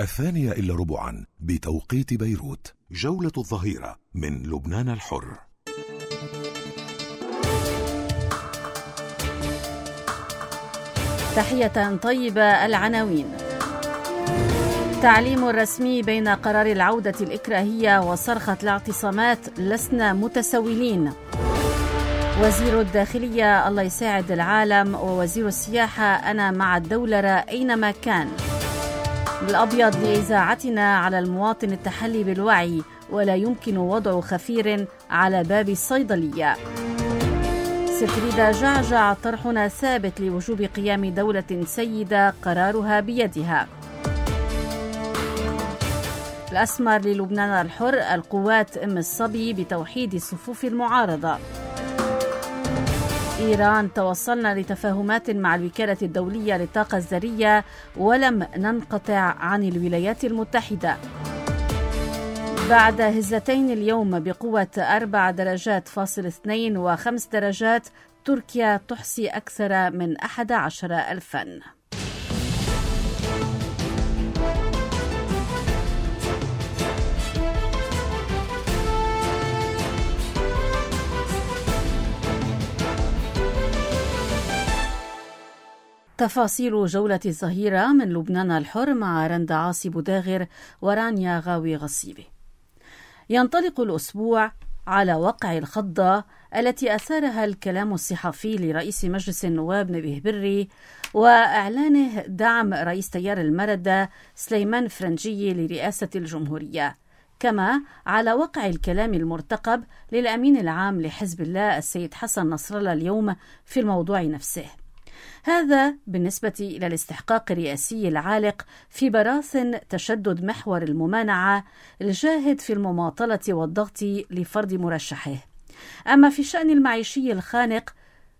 2:15 بتوقيت بيروت. جولة الظهيرة من لبنان الحر. تحية طيبة. العناوين: تعليم رسمي بين قرار العودة الإكراهية وصرخة الاعتصامات، لسنا متسولين. وزير الداخلية: الله يساعد العالم. ووزير السياحة: أنا مع الدولة أينما كان. الأبيض لإذاعتنا: على المواطن التحلي بالوعي، ولا يمكن وضع خفير على باب الصيدلية. سفريدة جعجع: طرحنا ثابت لوجوب قيام دولة سيدة قرارها بيدها. الأسمر للبنان الحر: القوات أم الصبي بتوحيد صفوف المعارضة. إيران: توصلنا لتفاهمات مع الوكالة الدولية للطاقة الذرية ولم ننقطع عن الولايات المتحدة. بعد هزتين اليوم بقوة 4 درجات فاصل 2 و5 درجات، تركيا تحصي أكثر من 11,000. تفاصيل جولة الظهيرة من لبنان الحر مع رندا عاصي بوداغر ورانيا غاوي غصيبي. ينطلق الأسبوع على وقع الخضة التي أثارها الكلام الصحفي لرئيس مجلس النواب نبيه بري وإعلانه دعم رئيس تيار المردة سليمان فرنجي لرئاسة الجمهورية، كما على وقع الكلام المرتقب للأمين العام لحزب الله السيد حسن نصر الله اليوم في الموضوع نفسه. هذا بالنسبة إلى الاستحقاق الرئاسي العالق في براثن تشدد محور الممانعة الجاهد في المماطلة والضغط لفرض مرشحه. أما في الشأن المعيشي الخانق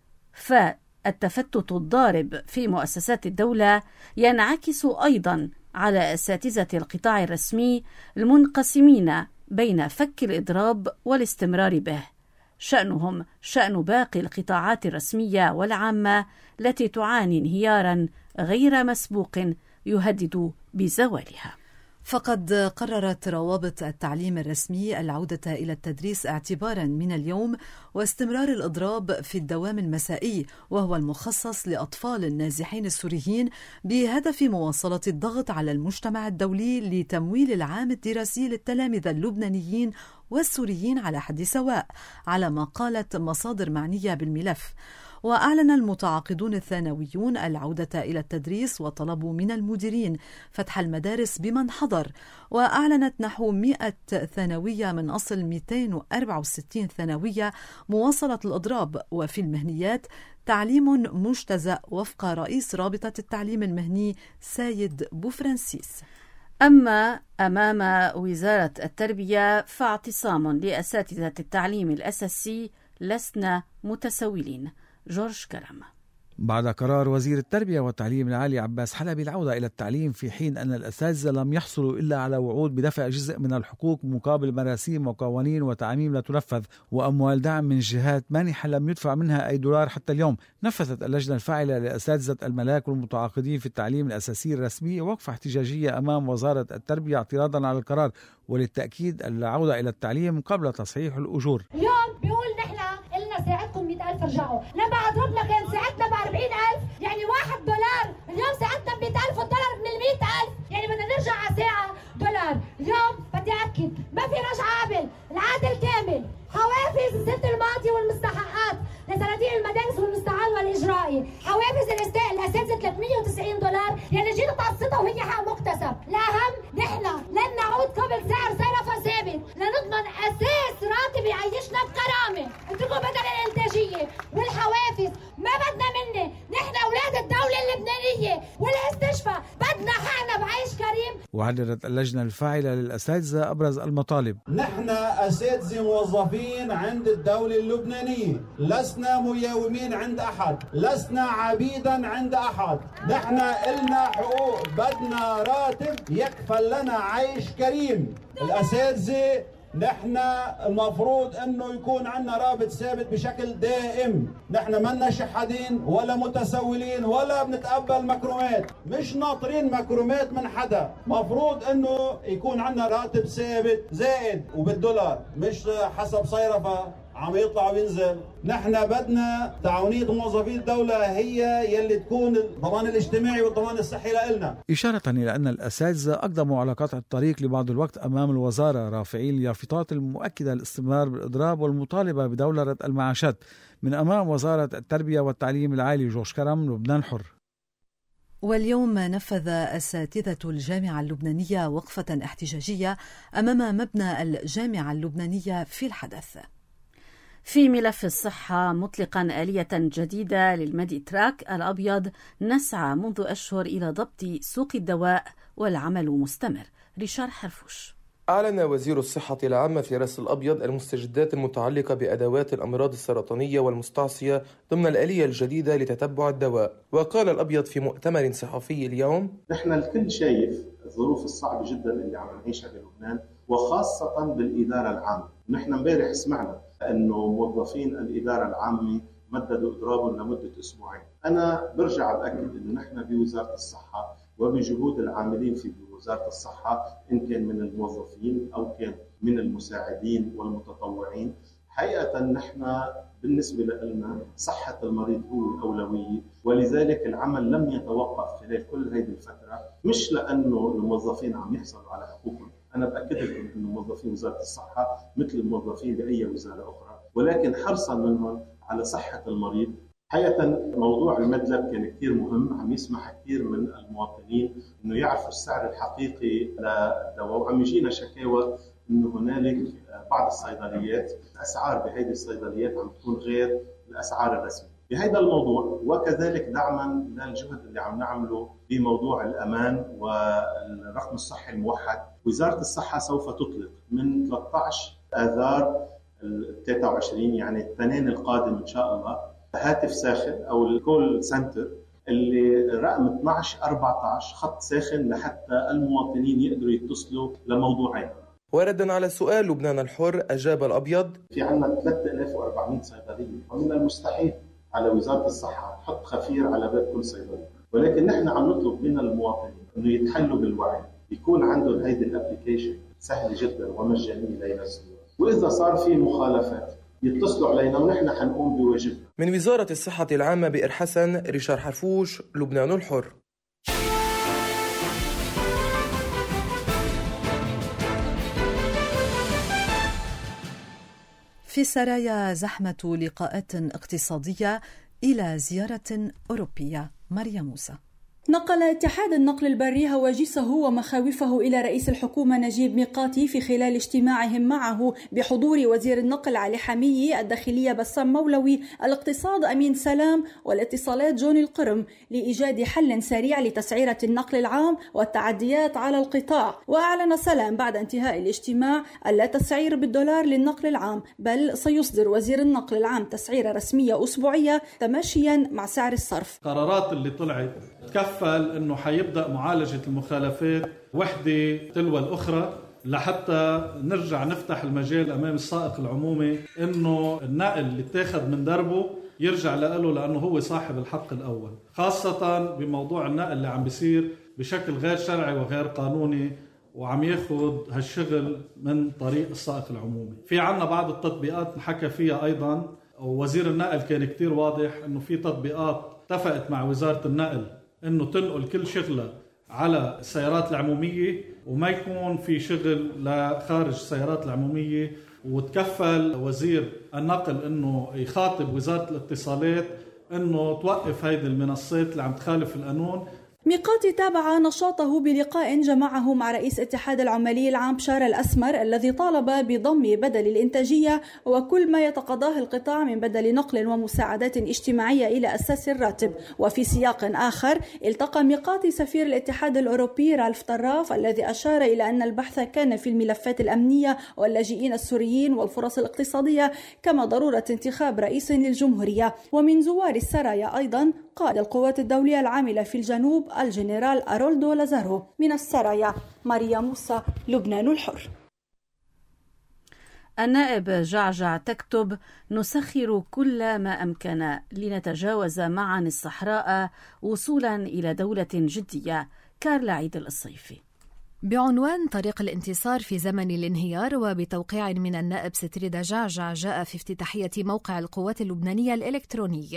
فالتفتت الضارب في مؤسسات الدولة ينعكس أيضا على أساتذة القطاع الرسمي المنقسمين بين فك الإضراب والاستمرار به، شأنهم شأن باقي القطاعات الرسمية والعامة التي تعاني انهيارا غير مسبوق يهدد بزوالها. فقد قررت روابط التعليم الرسمي العودة إلى التدريس اعتبارا من اليوم، واستمرار الإضراب في الدوام المسائي وهو المخصص لأطفال النازحين السوريين بهدف مواصلة الضغط على المجتمع الدولي لتمويل العام الدراسي للتلامذة اللبنانيين والسوريين على حد سواء، على ما قالت مصادر معنية بالملف. وأعلن المتعاقدون الثانويون العودة إلى التدريس وطلبوا من المديرين فتح المدارس بمن حضر. وأعلنت نحو 100 ثانوية من أصل 264 ثانوية مواصلة الإضراب، وفي المهنيات تعليم مجتزأ وفق رئيس رابطة التعليم المهني سايد بوفرانسيس. أما أمام وزارة التربية فاعتصام لأساتذة التعليم الأساسي، لسنا متسولين. جورج كرم. بعد قرار وزير التربية والتعليم العالي عباس حلبي العودة إلى التعليم، في حين أن الأساتذة لم يحصلوا إلا على وعود بدفع جزء من الحقوق مقابل مراسيم وقوانين وتعميم لا تنفذ وأموال دعم من جهات مانحة لم يدفع منها أي دولار حتى اليوم، نفذت اللجنة الفاعلة لأساتذة الملاك والمتعاقدين في التعليم الأساسي الرسمي وقفة احتجاجية أمام وزارة التربية اعتراضا على القرار، وللتأكيد العودة إلى التعليم قبل تصحيح الأجور. اليوم بيقول نحن قلنا ساعدكم 100,000 ارجعوا، لما أضربنا كان ساعدنا ب40,000، يعني $1 اليوم ساعدنا ب100,000 والدولار من 100,000، يعني بدنا نرجع على ساعة $. اليوم بدي أكد ما في رجعة قبل، العادل كامل، حوافز السنة الماضية والمستحقات لصناديق المدارس والمستعان والإجرائي، حوافز الأساتذة $390 يعني جينا متوسطة وهي حق مكتسب. الأهم نحن لن نعود قبل سعر صرفة ثابت لنضمن أساس راتب يعيشنا بكرامة. اتركوا بدل الإنتاجية والحوافز، ما بدنا منه، نحن أولاد الدولة اللبنانية والاستشفاء بدنا حقنا بعيش كريم. وعددت اللجنة الفاعلة للأساتذة أبرز المطالب. نحن أساتذة موظفين عند الدولة اللبنانية، لسنا مياومين عند أحد، لسنا عبيدا عند أحد، نحن إلنا حقوق، بدنا راتب يكفل لنا عيش كريم. الأساتذة نحن المفروض انه يكون عندنا رابط ثابت بشكل دائم. نحن منا شحادين ولا متسولين ولا بنتقبل مكرومات، مش ناطرين مكرومات من حدا. مفروض انه يكون عندنا راتب ثابت زائد وبالدولار، مش حسب صيرفة عم يطلع وينزل. نحن بدنا تعاونية موظفي الدولة هي يلي تكون الضمان الاجتماعي والضمان الصحي لنا. إشارة إلى أن الأساتذة أقدموا على قطع الطريق لبعض الوقت أمام الوزارة، رافعين اليافطات المؤكدة الاستمرار بالإضراب والمطالبة بدولرة المعاشات من أمام وزارة التربية والتعليم العالي. جورج كرم، لبنان الحر. واليوم نفذ أساتذة الجامعة اللبنانية وقفة احتجاجية أمام مبنى الجامعة اللبنانية في الحدث. في ملف الصحة، مطلقا آلية جديدة للميدي تراك الأبيض، نسعى منذ أشهر إلى ضبط سوق الدواء والعمل مستمر. ريشار حرفوش. أعلن وزير الصحة العامة في رأس الأبيض المستجدات المتعلقة بأدوات الأمراض السرطانية والمستعصية ضمن الآلية الجديدة لتتبع الدواء. وقال الأبيض في مؤتمر صحفي اليوم: نحن الكل شايف الظروف الصعبة جدا اللي عم نعيشها بلبنان، وخاصة بالإدارة العامة. نحن امبارح سمعنا أنه موظفين الإدارة العامة مددوا إضرابهم لمدة أسبوعين. أنا برجع بأكد أنه نحن بوزارة الصحة وبجهود العاملين في وزارة الصحة، إن كان من الموظفين أو كان من المساعدين والمتطوعين، حقيقة نحن بالنسبة لنا صحة المريض هو أولوية، ولذلك العمل لم يتوقف خلال كل هذه الفترة، مش لأنه الموظفين عم يحصلوا على حقوقهم. أنا بأكد لكم أن موظفين وزارة الصحة مثل الموظفين بأي وزارة أخرى، ولكن حرصا منهم على صحة المريض. حقيقة موضوع المدلب كان كثير مهم، عم يسمح كثير من المواطنين أنه يعرفوا السعر الحقيقي للدواء. وعم يجينا شكاوى أنه هنالك بعض الصيدليات الأسعار بهذه الصيدليات عم تكون غير الأسعار الرسمية بهذا الموضوع، وكذلك دعما للجهد اللي عم نعمله بموضوع الأمان والرقم الصحي الموحد. وزارة الصحة سوف تطلق من 13 آذار 23 يعني التنين القادم إن شاء الله هاتف ساخن أو الكول سنتر اللي رقم 1214 خط ساخن لحتى المواطنين يقدروا يتصلوا لموضوعين. وردا على سؤال لبنان الحر، أجاب الأبيض: في عنا 3400 صيدلية، ومن المستحيل على وزارة الصحة تحط خفير على باب كل صيدلية، ولكن نحن عم نطلب من المواطنين إنه يتحلوا بالوعي، يكون عندهم هيدي الابليكيشن سهل جدا ومجانية لينزلوها، وإذا صار في مخالفات يتصلوا علينا ونحن حنقوم بواجبنا. من وزارة الصحة العامة بئر حسن، ريشار حرفوش، لبنان الحر. في سرايا زحمة لقاءات اقتصادية إلى زيارة أوروبية. ماريا موسى. نقل اتحاد النقل البري هواجسه ومخاوفه إلى رئيس الحكومة نجيب ميقاتي في خلال اجتماعهم معه بحضور وزير النقل علي حمية، الداخلية بسام مولوي، الاقتصاد أمين سلام، والاتصالات جون القرم، لإيجاد حل سريع لتسعيرة النقل العام والتعديات على القطاع. وأعلن سلام بعد انتهاء الاجتماع ألا تسعير بالدولار للنقل العام، بل سيصدر وزير النقل العام تسعيرة رسمية أسبوعية تماشيا مع سعر الصرف. قرارات اللي طلعت تكفل انه حيبدا معالجه المخالفات وحده تلو الاخرى لحتى نرجع نفتح المجال امام السائق العمومي انه النقل اللي اتاخذ من دربه يرجع له لانه هو صاحب الحق الاول، خاصه بموضوع النقل اللي عم بيصير بشكل غير شرعي وغير قانوني وعم ياخذ هالشغل من طريق السائق العمومي. في عنا بعض التطبيقات نحكى فيها ايضا، ووزير النقل كان كتير واضح انه في تطبيقات اتفقت مع وزاره النقل انه تنقل كل شغله على السيارات العموميه وما يكون في شغل لخارج السيارات العموميه، وتكفل وزير النقل انه يخاطب وزاره الاتصالات انه توقف هيدي المنصات اللي عم تخالف القانون. ميقاتي تابع نشاطه بلقاء جمعه مع رئيس اتحاد العمالي العام بشار الأسمر، الذي طالب بضم بدل الإنتاجية وكل ما يتقاضاه القطاع من بدل نقل ومساعدات اجتماعية إلى أساس الراتب. وفي سياق آخر التقى ميقاتي سفير الاتحاد الأوروبي رالف طراف، الذي أشار إلى أن البحث كان في الملفات الأمنية واللاجئين السوريين والفرص الاقتصادية، كما ضرورة انتخاب رئيس للجمهورية. ومن زوار السرايا أيضا قائد القوات الدولية العاملة في الجنوب الجنرال أرولدو لازارو. من السرايا ماريا موسى، لبنان الحر. النائب جعجع تكتب: نسخر كل ما أمكن لنتجاوز معا الصحراء وصولا إلى دولة جدية. كارلا عيد الصيفي. بعنوان طريق الانتصار في زمن الانهيار، وبتوقيع من النائب ستريدا جعجع، جاء في افتتاحية موقع القوات اللبنانية الإلكتروني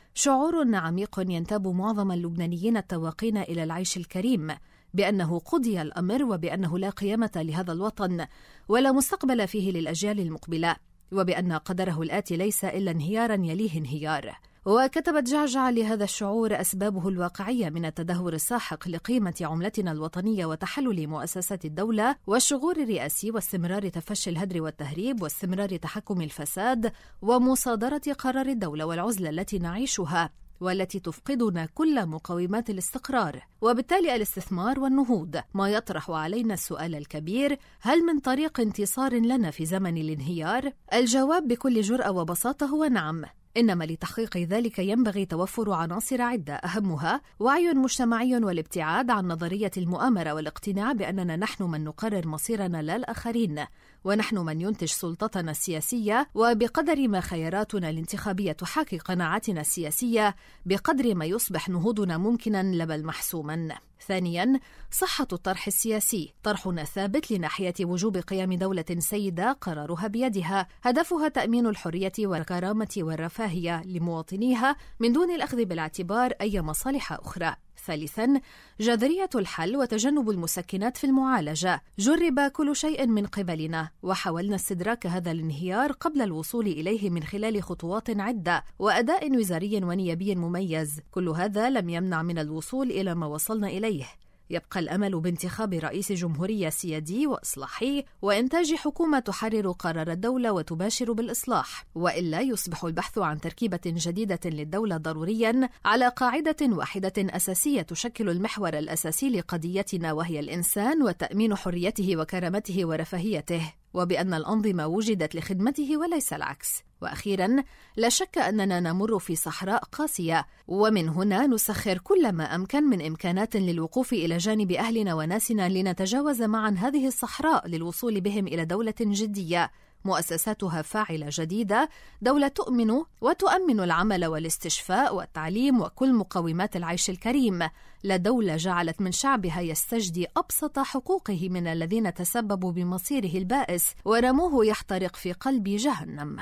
شعور عميق ينتاب معظم اللبنانيين التواقين إلى العيش الكريم، بأنه قضي الأمر، وبأنه لا قيمة لهذا الوطن ولا مستقبل فيه للأجيال المقبلة، وبأن قدره الآتي ليس إلا انهيارا يليه انهيار. وكتبت جعجع: لهذا الشعور أسبابه الواقعية من التدهور الساحق لقيمة عملتنا الوطنية وتحلل مؤسسات الدولة والشغور الرئاسي واستمرار تفشي الهدر والتهريب واستمرار تحكم الفساد ومصادرة قرار الدولة والعزلة التي نعيشها والتي تفقدنا كل مقومات الاستقرار، وبالتالي الاستثمار والنهوض. ما يطرح علينا السؤال الكبير: هل من طريق انتصار لنا في زمن الانهيار؟ الجواب بكل جرأة وبساطة هو نعم، إنما لتحقيق ذلك ينبغي توفر عناصر عدة، أهمها وعي مجتمعي والابتعاد عن نظرية المؤامرة والاقتناع بأننا نحن من نقرر مصيرنا لا الآخرين، ونحن من ينتج سلطتنا السياسية، وبقدر ما خياراتنا الانتخابية تحاكي قناعاتنا السياسية بقدر ما يصبح نهوضنا ممكنا لبل محسوما. ثانيا، صحة الطرح السياسي. طرحنا ثابت لناحية وجوب قيام دولة سيدة قرارها بيدها، هدفها تأمين الحرية والكرامة والرفاهية لمواطنيها من دون الأخذ بالاعتبار أي مصالح أخرى. ثالثا، جذرية الحل وتجنب المسكنات في المعالجة. جرب كل شيء من قبلنا وحاولنا استدراك هذا الانهيار قبل الوصول إليه من خلال خطوات عدة وأداء وزاري ونيابي مميز، كل هذا لم يمنع من الوصول إلى ما وصلنا إليه. يبقى الأمل بانتخاب رئيس جمهورية سيادي وإصلاحي وإنتاج حكومة تحرر قرار الدولة وتباشر بالإصلاح، وإلا يصبح البحث عن تركيبة جديدة للدولة ضروريا على قاعدة واحدة أساسية تشكل المحور الأساسي لقضيتنا، وهي الإنسان وتأمين حريته وكرامته ورفاهيته، وبأن الأنظمة وجدت لخدمته وليس العكس. وأخيرا، لا شك أننا نمر في صحراء قاسية، ومن هنا نسخر كل ما أمكن من إمكانات للوقوف إلى جانب أهلنا وناسنا لنتجاوز معا هذه الصحراء للوصول بهم إلى دولة جدية مؤسساتها فاعلة جديدة، دولة تؤمن وتؤمن العمل والاستشفاء والتعليم وكل مقومات العيش الكريم، لا دولة جعلت من شعبها يستجدي أبسط حقوقه من الذين تسببوا بمصيره البائس ورموه يحترق في قلب جهنم.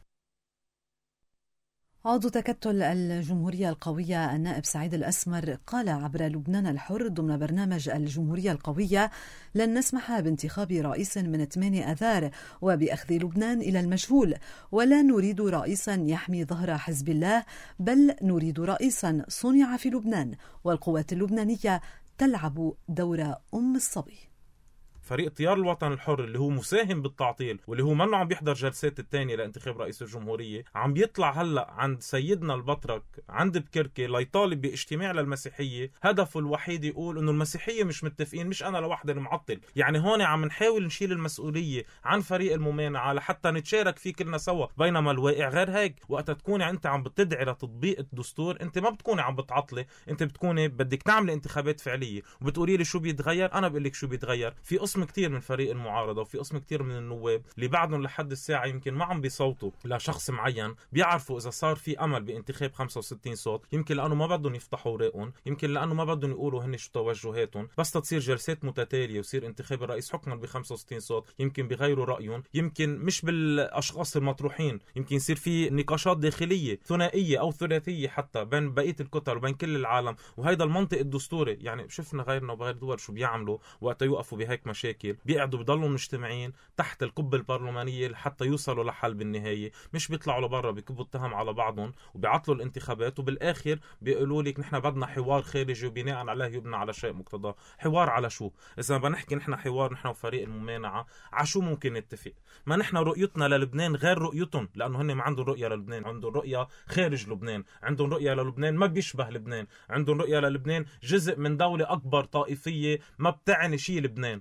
عضو تكتل الجمهورية القوية النائب سعيد الأسمر قال عبر لبنان الحر ضمن برنامج الجمهورية القوية: لن نسمح بانتخاب رئيس من 8 آذار وبأخذ لبنان إلى المجهول، ولا نريد رئيسا يحمي ظهر حزب الله، بل نريد رئيسا صنع في لبنان، والقوات اللبنانية تلعب دور أم الصبي. فريق تيار الوطن الحر اللي هو مساهم بالتعطيل واللي هو منه عم بيحضر جلسات الثانية لانتخاب رئيس الجمهورية، عم بيطلع هلأ عند سيدنا البطرك عند بكركي ليطالب باجتماع للمسيحية، هدفه الوحيد يقول انه المسيحية مش متفقين، مش انا لوحدي المعطل. يعني هون عم نحاول نشيل المسؤولية عن فريق الممانعة لحتى نتشارك فيه كلنا سوا، بينما الواقع غير هيك. وقت تكوني انت عم بتدعي لتطبيق الدستور، انت ما بتكوني عم بتعطلي، انت بتكوني بدك تعملي انتخابات فعلية وبتقولي لي شو بيتغير. انا بقول لك شو بيتغير. في قسم كتير من فريق المعارضة وفي قسم كتير من النواب اللي بعدهم لحد الساعة يمكن ما عم بيصوتوا لشخص معين، بيعرفوا إذا صار في أمل بانتخاب 65 صوت، يمكن لأنه ما بدهم يفتحوا رأيهم، يمكن لأنه ما بدهم يقولوا هن شو توجهاتهم. بس تصير جلسات متتالية ويصير انتخاب الرئيس حكما ب 65 صوت، يمكن بيغيروا رأيهم، يمكن مش بالأشخاص المطروحين، يمكن يصير في نقاشات داخلية ثنائية أو ثلاثية حتى بين بقية الكتل وبين كل العالم. وهيدا المنطق الدستوري. يعني شفنا غيرنا وبغير دول شو بيعملوا وقت يوقفوا بهيك مشاكل، بيقعدوا بضلوا مجتمعين تحت القبة البرلمانية لحتى يوصلوا لحل بالنهاية، مش بيطلعوا لبرا بيكبوا التهم على بعضهم وبيعطلوا الانتخابات، وبالآخر بيقولوا لك نحن بدنا حوار خارجي وبناء عليه يبنى على شيء مقتضى. حوار على شو؟ إذا ما بنحكي نحن حوار نحن وفريق الممانعة على شو ممكن نتفق؟ ما نحن رؤيتنا للبنان غير رؤيتهم، لأنه هن ما عندهم رؤية للبنان، عندهم رؤية خارج لبنان، عندهم رؤية للبنان ما بيشبه لبنان، عندهم رؤية للبنان جزء من دولة أكبر طائفية ما بتعني شيء لبنان.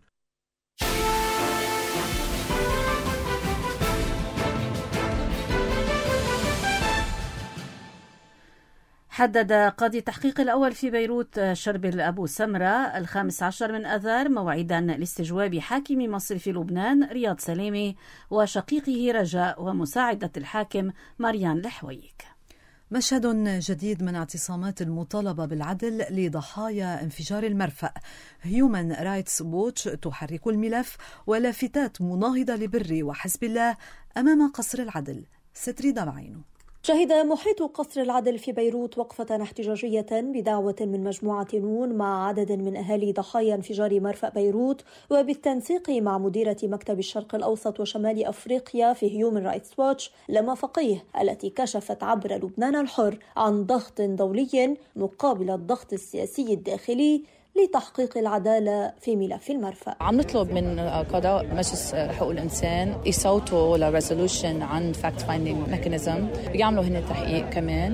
حدد قاضي التحقيق الأول في بيروت شربل أبو سمرة 15 من أذار موعدا لاستجواب حاكم مصرف لبنان رياض سلامي وشقيقه رجاء ومساعدة الحاكم مريان الحويك. مشهد جديد من اعتصامات المطالبة بالعدل لضحايا انفجار المرفأ. هيومن رايتس ووتش تحرك الملف ولافتات مناهضة لبري وحزب الله أمام قصر العدل. ستريدا بعينه. شهد محيط قصر العدل في بيروت وقفة احتجاجية بدعوة من مجموعة نون مع عدد من أهالي ضحايا انفجار مرفأ بيروت وبالتنسيق مع مديرة مكتب الشرق الأوسط وشمال أفريقيا في هيومن رايتس ووتش لما فقيه التي كشفت عبر لبنان الحر عن ضغط دولي مقابل الضغط السياسي الداخلي لتحقيق العدالة في ملف المرفأ. عم نطلب من قضاء مجلس حقوق الإنسان يصوتوا لريزولوشن عن فاكت فايندينج ميكانيزم، بيعملوا هن تحقيق كمان،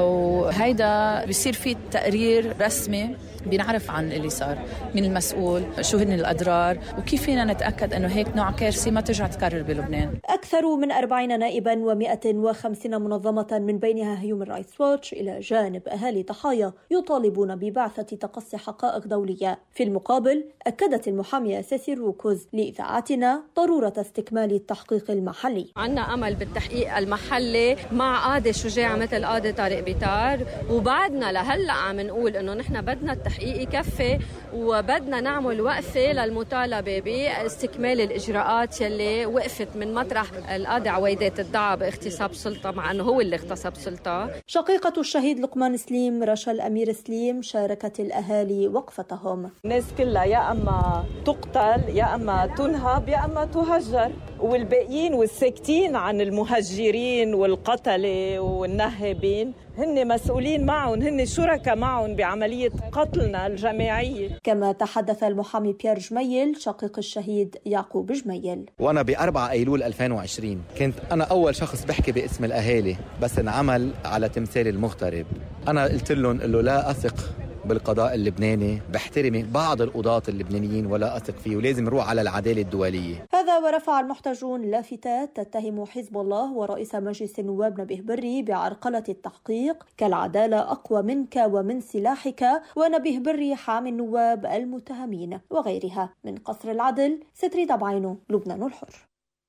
وهيدا بيصير فيه تقرير رسمي بنعرف عن اللي صار، من المسؤول، شو هن الأضرار، وكيف فينا نتأكد أنه هيك نوع كارثة ما ترجع تكرر بلبنان. أكثر من 40 نائبا و150 منظمة من بينها هيومن رايتس ووتش إلى جانب أهالي ضحايا يطالبون ببعثة تقصي حقائق دولية. في المقابل أكدت المحامية سيسي روكوز لإذاعتنا ضرورة استكمال التحقيق المحلي. عنا أمل بالتحقيق المحلي مع قاضي شجاع مثل قاضي طارق بيطار، وبعدنا لهلأ عم نقول إنه نحن بدنا التحقيق يكفي وبدنا نعمل وقفة للمطالبة باستكمال الإجراءات يلي وقفت من مطرح القاضي عويدات ادعى باغتصاب سلطة مع أنه هو اللي اغتصب سلطة. شقيقة الشهيد لقمان سليم رشا الأمير سليم شاركت الأهالي وقفتهم. الناس كلها يا أما تقتل يا أما تنهب يا أما تهجر، والباقيين والساكتين عن المهجرين والقتلة والنهبين هن مسؤولين معهم، هن شركاء معهم بعملية قتلنا الجماعية. كما تحدث المحامي بيير جميل شقيق الشهيد يعقوب جميل. وأنا ب4 أيلول 2020 كنت أنا أول شخص بحكي باسم الأهالي، بس انعمل على تمثال المغترب. أنا قلت لهم لا أثق بالقضاء اللبناني، بحترم بعض القضاة اللبنانيين ولا أثق فيه، ولازم نروح على العدالة الدولية. هذا ورفع المحتجون لافتات تتهم حزب الله ورئيس مجلس النواب نبيه بري بعرقلة التحقيق كالعدالة أقوى منك ومن سلاحك، ونبيه بري حامي النواب المتهمين وغيرها. من قصر العدل ستريدا بعينه، لبنان الحر.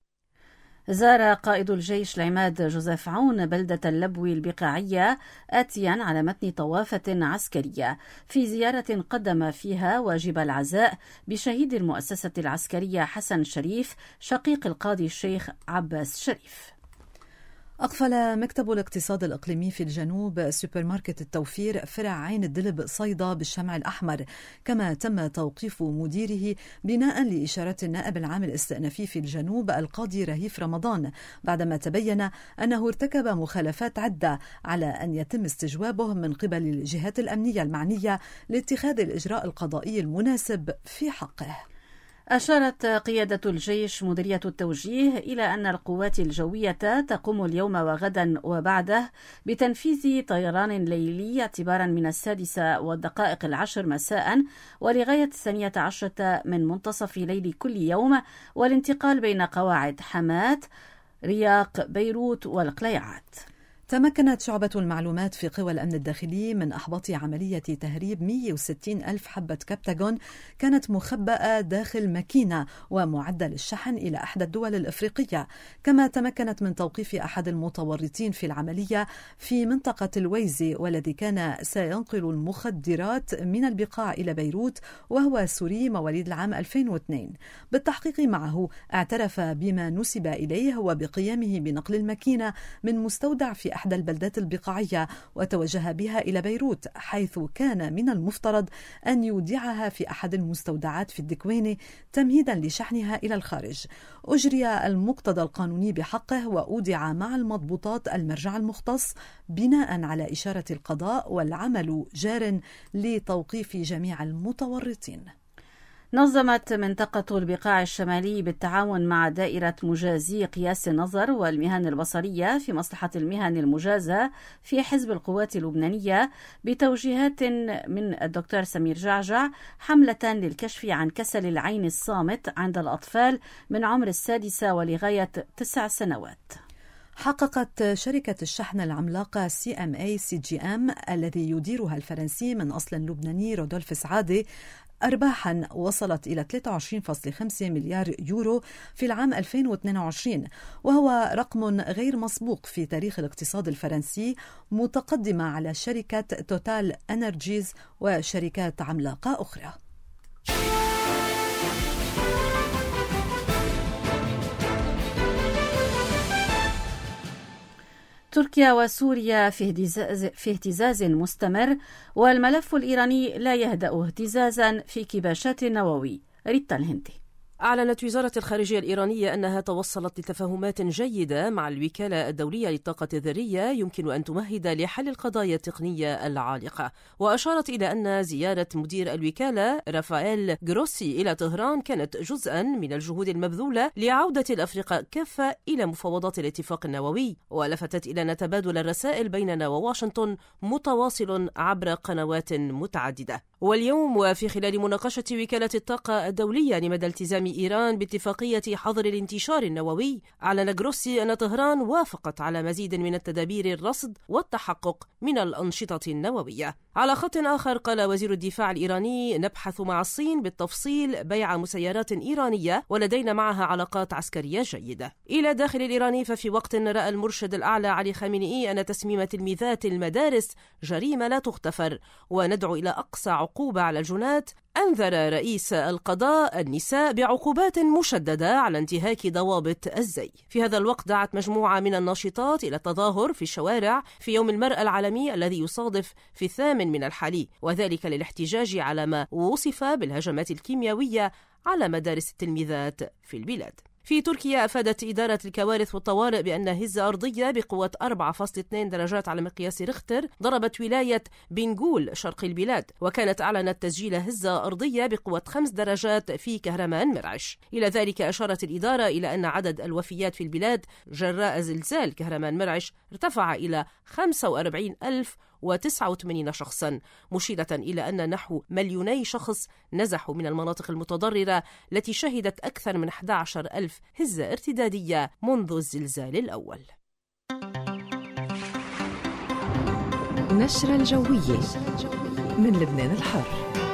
زار قائد الجيش العماد جوزيف عون بلدة اللبوي البقاعية آتيا على متن طوافة عسكرية في زيارة قدم فيها واجب العزاء بشهيد المؤسسة العسكرية حسن شريف شقيق القاضي الشيخ عباس شريف. أقفل مكتب الاقتصاد الإقليمي في الجنوب سوبر ماركت التوفير فرع عين الدلب صيدا بالشمع الأحمر، كما تم توقيف مديره بناء لإشارة النائب العام الاستئنافي في الجنوب القاضي رهيف رمضان، بعدما تبين أنه ارتكب مخالفات عدة على أن يتم استجوابه من قبل الجهات الأمنية المعنية لاتخاذ الإجراء القضائي المناسب في حقه. أشارت قيادة الجيش مديرية التوجيه إلى أن القوات الجوية تقوم اليوم وغدا وبعده بتنفيذ طيران ليلي اعتبارا من 6:10 مساء ولغاية 12 من منتصف ليل كل يوم، والانتقال بين قواعد حماة، رياق، بيروت والقليعات. تمكنت شعبة المعلومات في قوى الأمن الداخلي من أحباط عملية تهريب 160 ألف حبة كبتاغون كانت مخبأة داخل ماكينة ومعدة للشحن إلى إحدى الدول الإفريقية. كما تمكنت من توقيف أحد المتورطين في العملية في منطقة الويزي، والذي كان سينقل المخدرات من البقاع إلى بيروت، وهو سوري مواليد العام 2002. بالتحقيق معه اعترف بما نسب إليه وبقيامه بنقل الماكينة من مستودع في أحدى البلدات البقاعية وتوجه بها إلى بيروت، حيث كان من المفترض أن يودعها في أحد المستودعات في الدكوينة تمهيدا لشحنها إلى الخارج. أجري المقتضى القانوني بحقه وأودع مع المضبوطات المرجع المختص بناء على إشارة القضاء، والعمل جار لتوقيف جميع المتورطين. نظمت منطقة البقاع الشمالي بالتعاون مع دائرة مجازي قياس النظر والمهن البصرية في مصلحة المهن المجازة في حزب القوات اللبنانية بتوجيهات من الدكتور سمير جعجع حملة للكشف عن كسل العين الصامت عند الأطفال من عمر 6 ولغاية 9 سنوات. حققت شركة الشحن العملاقة CMA CGM الذي يديرها الفرنسي من أصل لبناني رودولف سعادة أرباحاً وصلت إلى 23.5 مليار يورو في العام 2022، وهو رقم غير مسبوق في تاريخ الاقتصاد الفرنسي، متقدمة على شركة توتال أنرجيز وشركات عملاقة أخرى. تركيا وسوريا في اهتزاز مستمر، والملف الإيراني لا يهدأ اهتزازا في كباشات النووي. ريتا الهندي. أعلنت وزارة الخارجية الإيرانية أنها توصلت لتفاهمات جيدة مع الوكالة الدولية للطاقة الذرية يمكن أن تمهد لحل القضايا التقنية العالقة، وأشارت إلى أن زيارة مدير الوكالة رافائيل جروسي إلى طهران كانت جزءا من الجهود المبذولة لعودة الأفرقاء كافة إلى مفاوضات الاتفاق النووي، ولفتت إلى أن تبادل الرسائل بيننا وواشنطن متواصل عبر قنوات متعددة. واليوم وفي خلال مناقشة وكالة الطاقة الدولية لمدى التزام إيران باتفاقية حظر الانتشار النووي، أعلن جروسي أن طهران وافقت على مزيد من التدابير الرصد والتحقق من الأنشطة النووية. على خط آخر قال وزير الدفاع الإيراني: نبحث مع الصين بالتفصيل بيع مسيرات إيرانية ولدينا معها علاقات عسكرية جيدة. إلى داخل الإيراني، ففي وقت رأى المرشد الأعلى علي خامنئي أن تسميم تلميذات المدارس جريمة لا تغتفر وندعو إلى أقصى عقوبة على الجنات، أنذر رئيس القضاء النساء بعقوبات مشددة على انتهاك ضوابط الزي. في هذا الوقت دعت مجموعة من الناشطات إلى التظاهر في الشوارع في يوم المرأة العالمي الذي يصادف في 8 من الحالي، وذلك للاحتجاج على ما وصف بالهجمات الكيميائية على مدارس التلميذات في البلاد. في تركيا، أفادت إدارة الكوارث والطوارئ بأن هزة أرضية بقوة 4.2 درجات على مقياس ريختر ضربت ولاية بنغول شرق البلاد، وكانت أعلنت تسجيل هزة أرضية بقوة 5 درجات في كهرمان مرعش. إلى ذلك أشارت الإدارة إلى أن عدد الوفيات في البلاد جراء زلزال كهرمان مرعش ارتفع إلى 45,089 شخصا، مشيرة إلى أن نحو 2,000,000 شخص نزحوا من المناطق المتضررة التي شهدت أكثر من 11,000 هزة ارتدادية منذ الزلزال الأول. نشرة الجوية من لبنان الحر.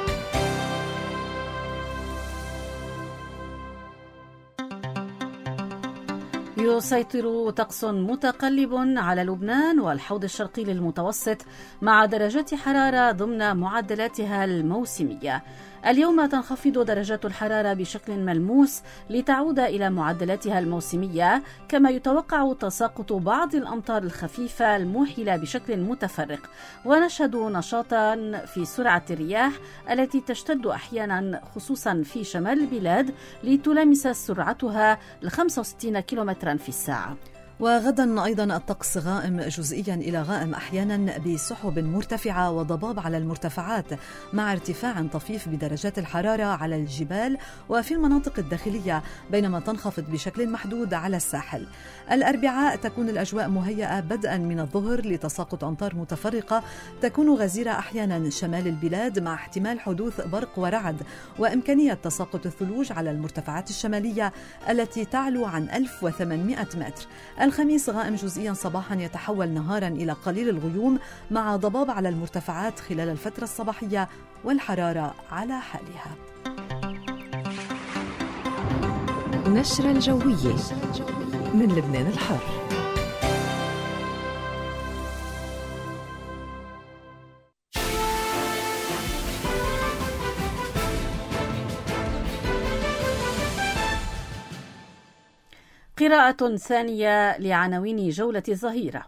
يسيطر طقس متقلب على لبنان والحوض الشرقي للمتوسط مع درجات حرارة ضمن معدلاتها الموسمية. اليوم تنخفض درجات الحرارة بشكل ملموس لتعود إلى معدلاتها الموسمية، كما يتوقع تساقط بعض الأمطار الخفيفة الموحلة بشكل متفرق، ونشهد نشاطا في سرعة الرياح التي تشتد أحيانا خصوصا في شمال البلاد لتلامس سرعتها 65 كيلومترا في الساعة. وغدا أيضا الطقس غائم جزئيا إلى غائم أحيانا بسحب مرتفعة وضباب على المرتفعات، مع ارتفاع طفيف بدرجات الحرارة على الجبال وفي المناطق الداخلية، بينما تنخفض بشكل محدود على الساحل. الأربعاء تكون الأجواء مهيئة بدءا من الظهر لتساقط أمطار متفرقة تكون غزيرة أحيانا شمال البلاد، مع احتمال حدوث برق ورعد وإمكانية تساقط الثلوج على المرتفعات الشمالية التي تعلو عن 1800 متر. الخميس غائم جزئيا صباحا يتحول نهارا إلى قليل الغيوم، مع ضباب على المرتفعات خلال الفترة الصباحية والحرارة على حالها. نشرة الجوية من لبنان الحر. قراءة ثانية لعناوين جولة الظهيرة.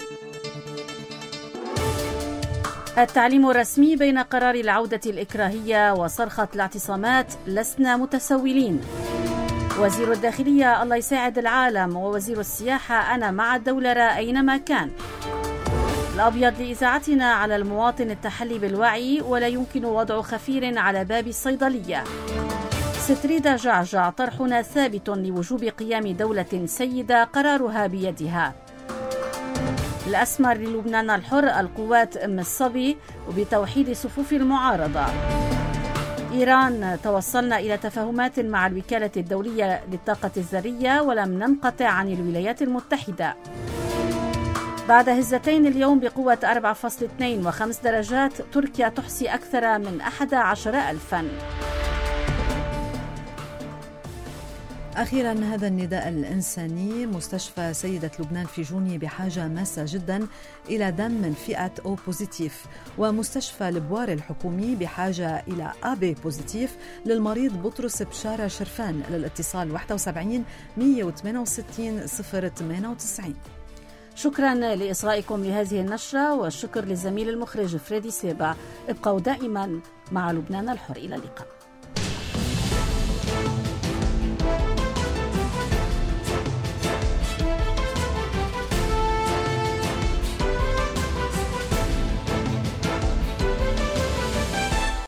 التعليم الرسمي بين قرار العودة الإكراهية وصرخة الاعتصامات: لسنا متسولين. وزير الداخلية: الله يساعد العالم. ووزير السياحة: أنا مع الدولة أينما كان. الأبيض لإذاعتنا: على المواطن التحلي بالوعي ولا يمكن وضع خفير على باب الصيدلية. ستريدا جعجع: طرحنا ثابت لوجوب قيام دولة سيدة قرارها بيدها. الأسمر للبنان الحر: القوات أم الصبي وبتوحيد صفوف المعارضة. إيران: توصلنا إلى تفاهمات مع الوكالة الدولية للطاقة الذرية ولم ننقطع عن الولايات المتحدة. بعد هزتين اليوم بقوة 4.2 و5 درجات، تركيا تحصي أكثر من 11,000. أخيرا هذا النداء الإنساني: مستشفى سيدة لبنان في جوني بحاجة ماسة جدا إلى دم من فئة أو بوزيتيف، ومستشفى البوار الحكومي بحاجة إلى AB بوزيتيف للمريض بطرس بشارة شرفان. للاتصال 71 168 098. شكرا لإصغائكم لهذه النشرة، والشكر للزميل المخرج فريدي سيبا. ابقوا دائما مع لبنان الحر. إلى اللقاء.